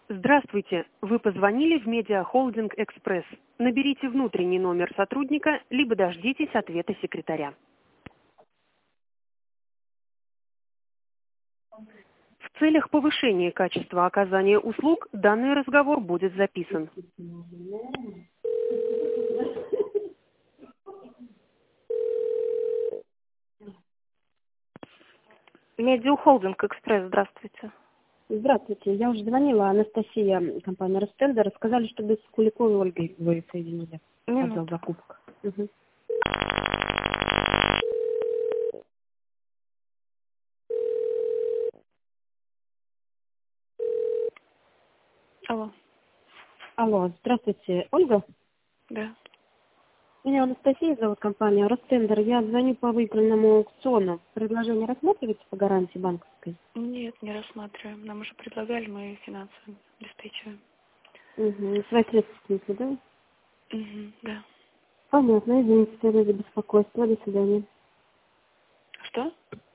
Здравствуйте. Вы позвонили в Медиахолдинг Экспресс. Наберите внутренний номер сотрудника, либо дождитесь ответа секретаря. В целях повышения качества оказания услуг данный разговор будет записан. Медиахолдинг Экспресс, здравствуйте. Здравствуйте, я уже звонила, Анастасия, компания Ростендер. Сказали, что без Куликовой Ольгой вы соединили. Отдел Минуту. закупок. Угу. Алло. Алло, здравствуйте, Ольга. Да. Меня Анастасия зовут, компания Ростендер. Я звоню по выигранному аукциону. Предложение рассматриваете по гарантии банковской? Нет, не рассматриваем. Нам уже предлагали, мы финансово обеспечиваем. Угу. Свои средства, в смысле, да? Угу, да. Понятно, извините за беспокойство. До свидания. Что?